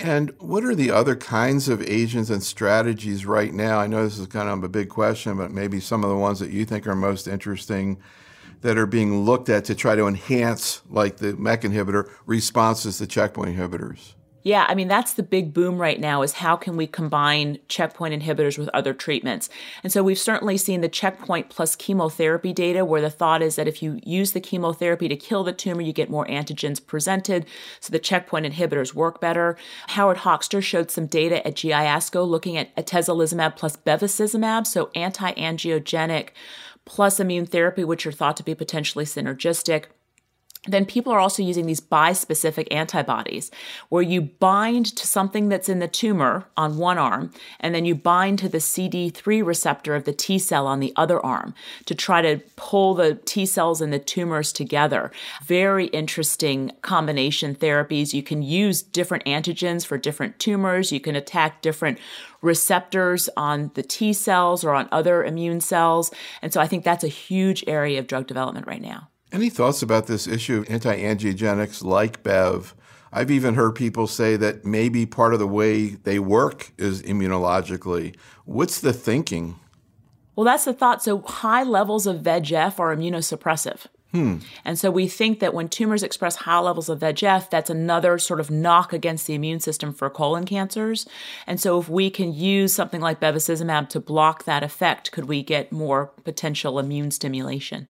And what are the other kinds of agents and strategies right now? I know this is kind of a big question, but maybe some of the ones that you think are most interesting that are being looked at to try to enhance, like the MEK inhibitor, responses to checkpoint inhibitors. Yeah, I mean, that's the big boom right now is how can we combine checkpoint inhibitors with other treatments? And so we've certainly seen the checkpoint plus chemotherapy data where the thought is that if you use the chemotherapy to kill the tumor, you get more antigens presented, so the checkpoint inhibitors work better. Howard Hochster showed some data at GI ASCO looking at atezolizumab plus bevacizumab, so anti-angiogenic plus immune therapy, which are thought to be potentially synergistic. Then people are also using these bispecific antibodies where you bind to something that's in the tumor on one arm, and then you bind to the CD3 receptor of the T cell on the other arm to try to pull the T cells and the tumors together. Very interesting combination therapies. You can use different antigens for different tumors. You can attack different receptors on the T cells or on other immune cells. And so I think that's a huge area of drug development right now. Any thoughts about this issue of anti-angiogenics like Bev? I've even heard people say that maybe part of the way they work is immunologically. What's the thinking? Well, that's the thought. So high levels of VEGF are immunosuppressive. And so we think that when tumors express high levels of VEGF, that's another sort of knock against the immune system for colon cancers. And so if we can use something like bevacizumab to block that effect, could we get more potential immune stimulation?